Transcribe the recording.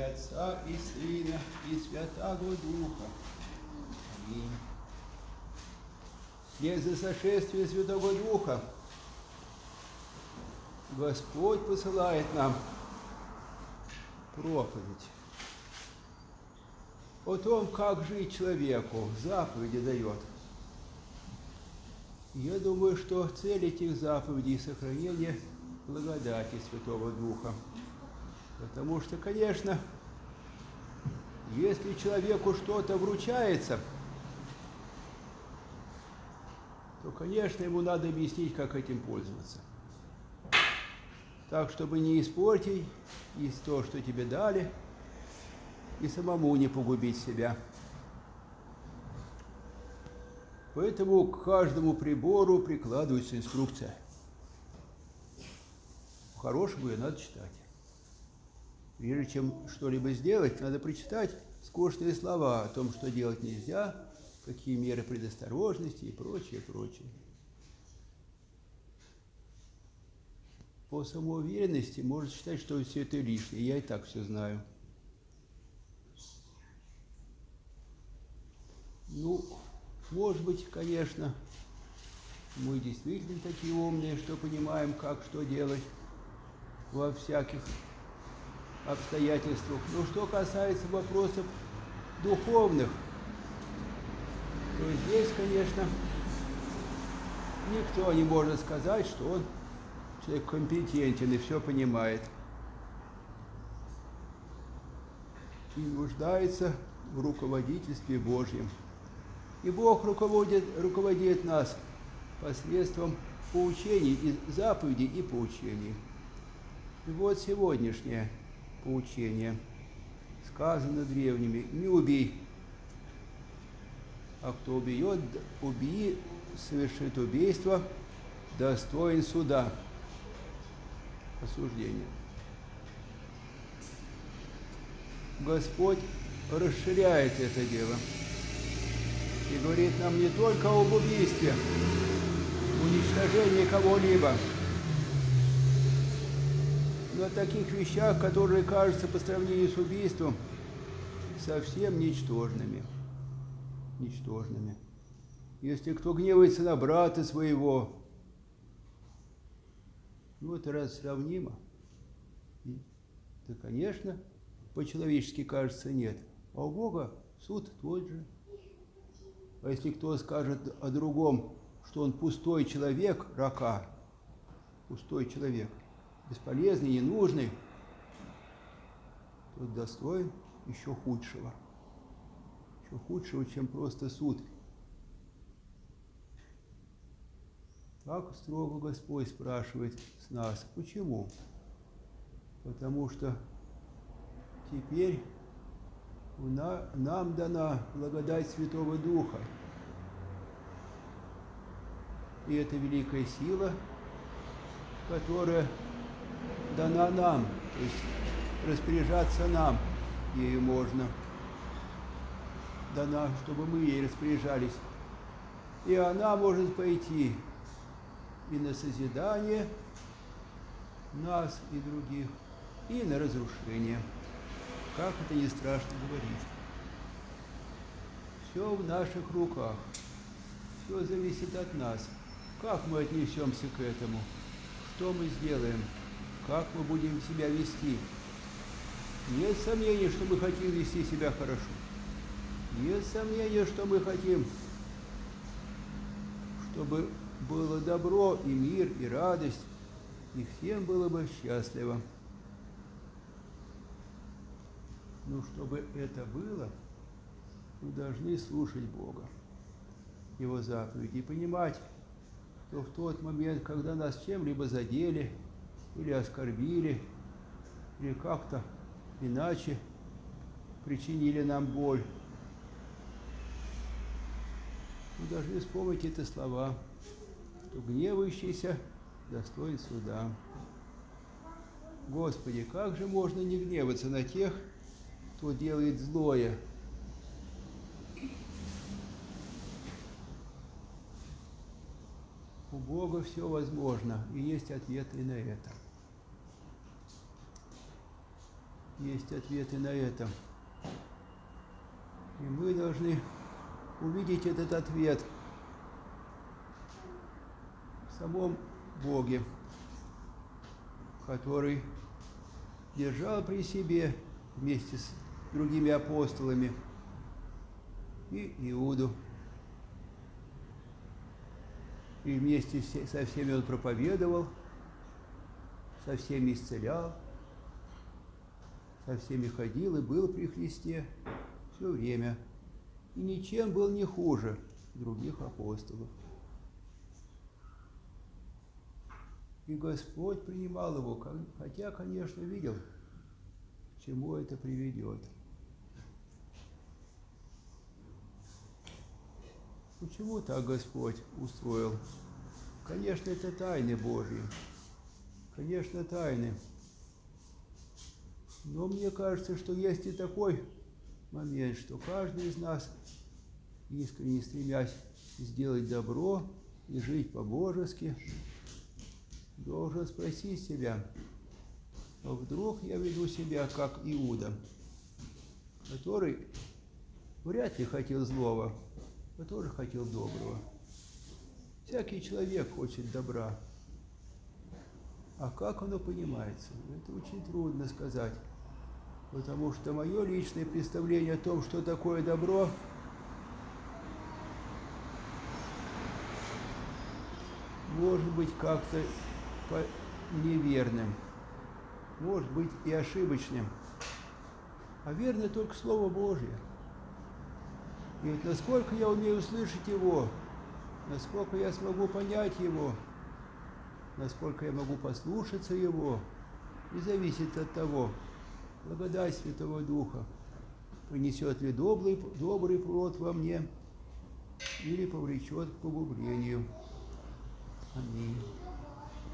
имя Отца и Сына и Святаго Духа. Аминь. Вслед за сошествием Святого Духа Господь посылает нам проповедь о том, как жить человеку, заповеди дает. Я думаю, что цель этих заповедей – сохранение благодати Святого Духа. Потому что, конечно, если человеку что-то вручается, то, конечно, ему надо объяснить, как этим пользоваться. Так, чтобы не испортить из того, что тебе дали, и самому не погубить себя. Поэтому к каждому прибору прикладывается инструкция. Хорошему ее надо читать. Прежде чем что-либо сделать, надо прочитать скучные слова о том, что делать нельзя, какие меры предосторожности и прочее, прочее. По самоуверенности можно считать, что все это лишнее. Я и так все знаю. Ну, может быть, конечно, мы действительно такие умные, что понимаем, как что делать во всяких обстоятельствах. Но что касается вопросов духовных, то здесь, конечно, никто не может сказать, что он человек компетентен и все понимает. И нуждается в руководительстве Божьем. И Бог руководит нас посредством поучений, и заповедей и поучений. И вот сегодняшнее поучение сказано древними: не убей, а кто убий, совершит убийство, достоин суда, осуждения. Господь расширяет это дело и говорит нам не только об убийстве, уничтожении кого-либо, но о таких вещах, которые кажутся по сравнению с убийством совсем ничтожными. Ничтожными. Если кто гневается на брата своего, ну это раз сравнимо? Да, конечно, по-человечески кажется нет. А у Бога суд тот же. А если кто скажет о другом, что он пустой человек, рака, пустой человек, бесполезный, ненужный, тот достоин еще худшего. Еще худшего, чем просто суд. Так строго Господь спрашивает с нас. Почему? Потому что теперь нам дана благодать Святого Духа. И это великая сила, которая дана нам, то есть распоряжаться нам ею можно. Дана, чтобы мы ей распоряжались. И она может пойти и на созидание нас и других, и на разрушение. Как это не страшно говорить. Все в наших руках. Все зависит от нас. Как мы отнесемся к этому? Что мы сделаем? Как мы будем себя вести? Нет сомнений, что мы хотим вести себя хорошо. Нет сомнения, что мы хотим, чтобы было добро и мир, и радость, и всем было бы счастливо. Но чтобы это было, мы должны слушать Бога, Его заповеди, и понимать, что в тот момент, когда нас чем-либо задели, или оскорбили, или как-то иначе причинили нам боль, мы должны вспомнить эти слова, что гневающийся достоин суда. Господи, как же можно не гневаться на тех, кто делает злое? У Бога все возможно, и есть ответы на это. есть ответы на это. И мы должны увидеть этот ответ в самом Боге, который держал при себе вместе с другими апостолами и Иуду. И вместе со всеми он проповедовал, со всеми исцелял, со всеми ходил и был при Христе все время. И ничем был не хуже других апостолов. И Господь принимал его, хотя, конечно, видел, к чему это приведет. Почему так Господь устроил? Конечно, это тайны Божьи. Конечно, тайны. Но мне кажется, что есть и такой момент, что каждый из нас, искренне стремясь сделать добро и жить по-божески, должен спросить себя, а вдруг я веду себя как Иуда, который вряд ли хотел злого, а тоже хотел доброго. Всякий человек хочет добра. А как оно понимается? Это очень трудно сказать. Потому что мое личное представление о том, что такое добро, может быть как-то неверным, может быть и ошибочным. А верно только Слово Божье. И вот насколько я умею слышать Его, насколько я смогу понять Его, насколько я могу послушаться Его, и зависит от того, благодать Святого Духа принесет ли добрый плод во мне или повлечет к погублению. Аминь.